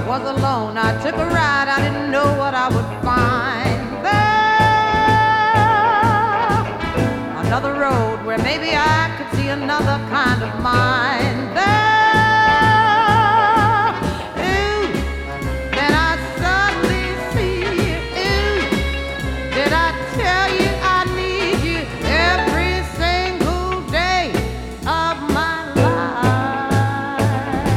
was alone. I took a ride, I didn't know what I would find there. Another road where maybe I could see another kind of mind there. Ooh, then I suddenly see you. Ooh, did I tell you I need you every single day of my life?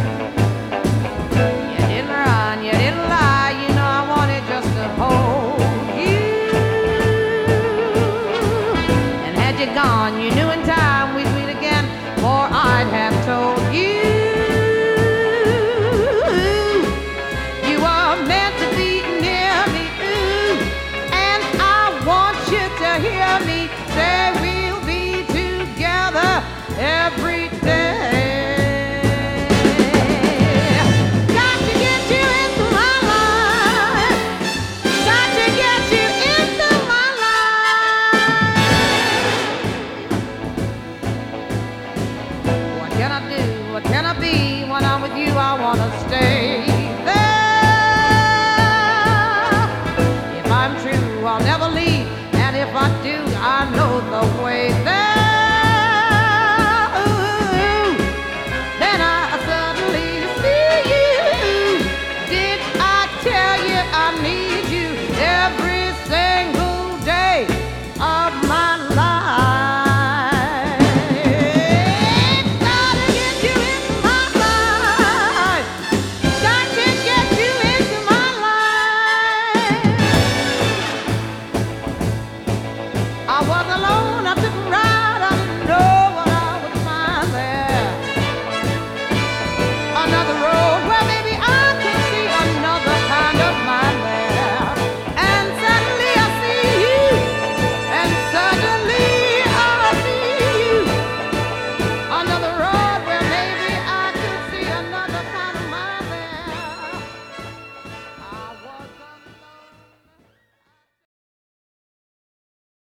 You didn't run, you didn't lie, you know I wanted just to hold you. And had you gone, you knew in time we'd meet again, for I'd have told you. You are meant to be near me, ooh, and I want you to hear me say we'll be together every day. Got to get you into my life. Got to get you into my life. What can I do? What can I be? When I'm with you, I wanna stay.